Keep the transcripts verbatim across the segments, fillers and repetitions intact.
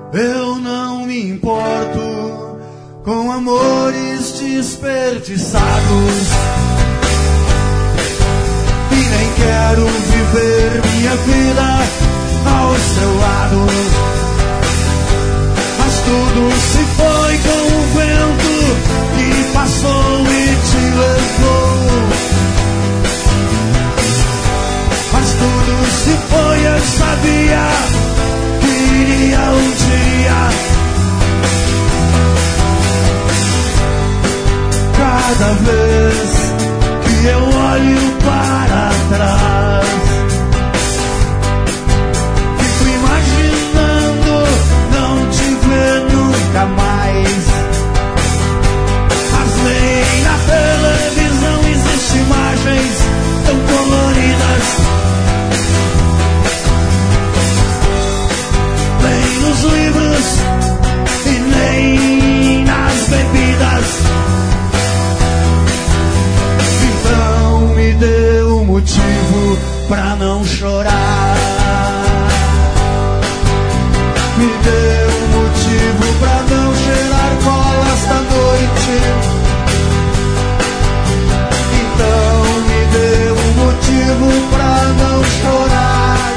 Eu não me importo com amores desperdiçados e nem quero viver minha vida ao seu lado. Mas tudo se foi com o vento que passou e te levou. Mas tudo se foi, eu sabia que iria um dia. Cada vez que eu olho para trás, fico imaginando não te ver nunca mais. Mas nem na televisão existem imagens tão coloridas. Nem nos livros e nem nas bebidas. Então me dê um motivo pra não chorar. Me dê um motivo pra não cheirar cola esta noite. Então me dê um motivo pra não chorar.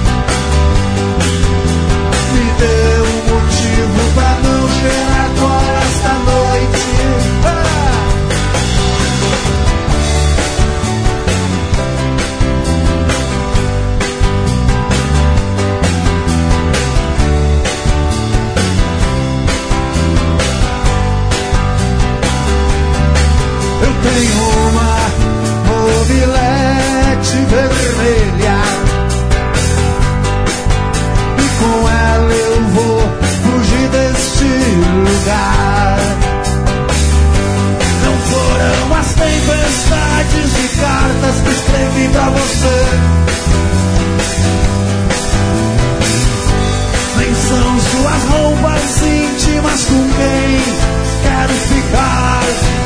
Me dê um motivo pra não cheirar cola esta noite. Ah! Eu tenho uma mobilete vermelha e com ela eu vou fugir deste lugar. Não foram as tempestades de cartas que escrevi pra você, nem são suas roupas íntimas com quem quero ficar.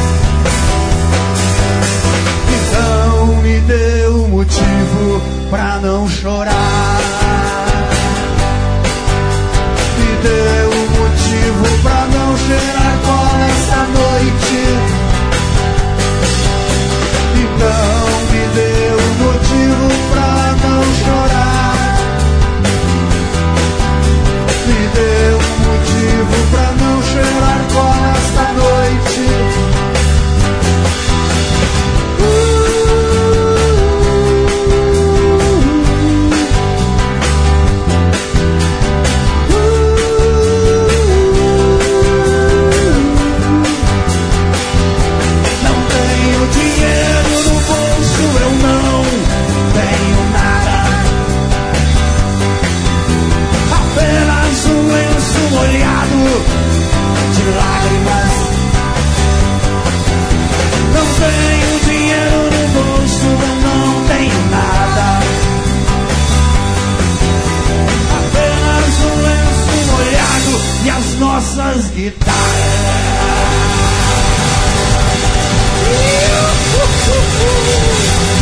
Então me dê um motivo pra não chorar. Me dê um motivo pra não cheirar cola esta noite. Então me dê um motivo pra não chorar. Me dê um motivo pra não cheirar cola esta noite. Nossas guitarras. Uh, uh, uh, uh.